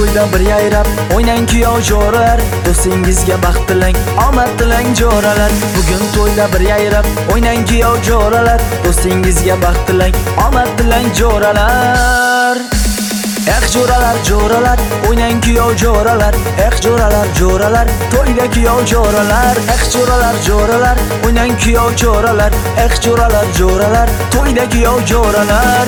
to'yda bir yayrab o'ynang kuyov jo'ralar, do'stingizga baxt tilang, omad tilang jo'ralar. Bugun to'yda bir yayrab o'ynang kuyov jo'ralar, do'stingizga baxt tilang, omad tilang jo'ralar. Jo'ralar jo'ralar o'ynang kuyov jo'ralar, jo'ralar to'yda kuyov jo'ralar. Jo'ralar o'ynang kuyov jo'ralar, jo'ralar to'yda kuyov jo'ralar.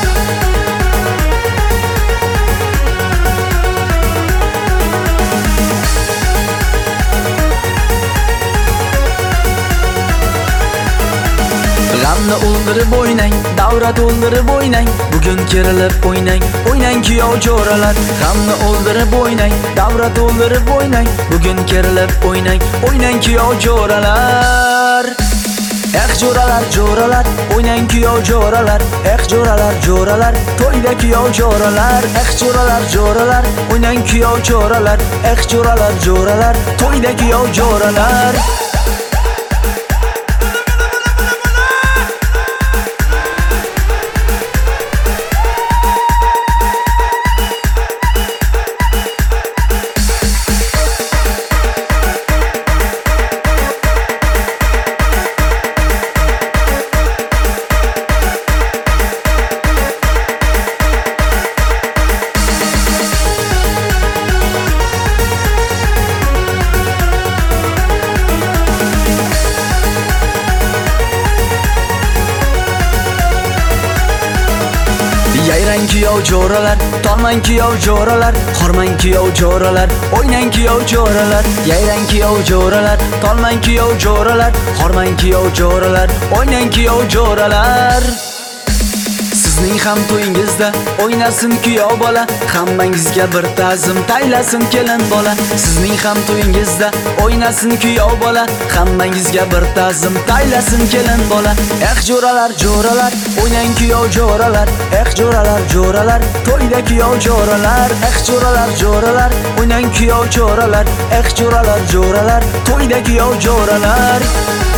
G'amni o'ldirib o'ynang, davra to'ldirib o'ynang, bugun kerilib o'ynang, o'ynang kuyov jo'ralar. G'amni o'ldirib o'ynang, davra to'ldirib o'ynang, bugun kerilib o'ynang, o'ynang kuyov jo'ralar. Jo'ralar o'ynang kuyov jo'ralar, jo'ralar to'yda kuyov jo'ralar. Jo'ralar o'ynang kuyov jo'ralar, jo'ralar to'yda kuyov jo'ralar. Yayrang kuyov jo'ralar, tolmang kuyov jo'ralar, xormang kuyov jo'ralar, o'ynang kuyov jo'ralar. Yayrang kuyov jo'ralar, tolmang kuyov jo'ralar, xormang kuyov jo'ralar, o'ynang kuyov jo'ralar. Sizning ham to'yingizda o'ynasin kuyov bola, hammangizga bir ta'zim taylasin kelin bola. Sizning ham to'yingizda o'ynasin kuyov bola, hammangizga bir ta'zim taylasin kelin bola. Jo'ralar o'ynang kuyov jo'ralar, jo'ralar to'yda kuyov jo'ralar. Jo'ralar o'ynang kuyov jo'ralar, jo'ralar to'yda kuyov jo'ralar.